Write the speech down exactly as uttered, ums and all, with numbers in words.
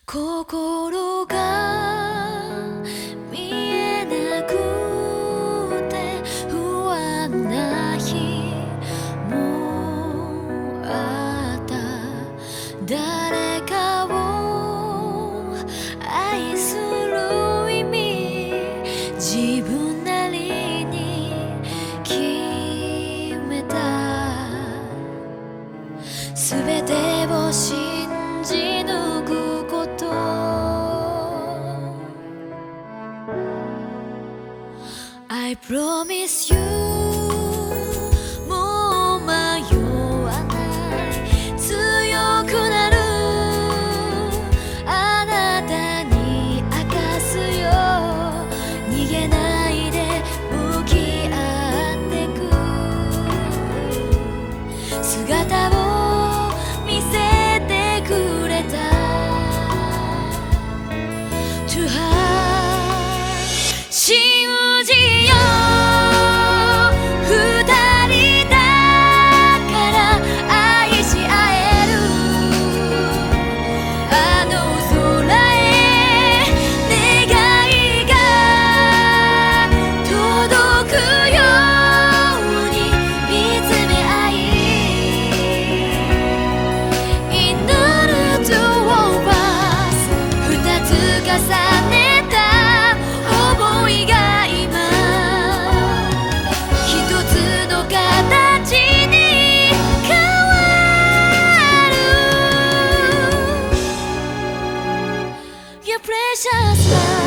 心が見えなくて不安な日もあった。誰かを愛する意味、自分なりに決めた。全てを信じ抜くこと、I promise you もう迷わない強くなるあなたに明かすよ。逃げないで向き合ってく姿を見せてくれた。 To her 信じよう二人だから愛し合える。あの空へ願いが届くように見つめ合い、祈る to all of us 二つ重ねた想いが今一つの形に変わる。 Your precious love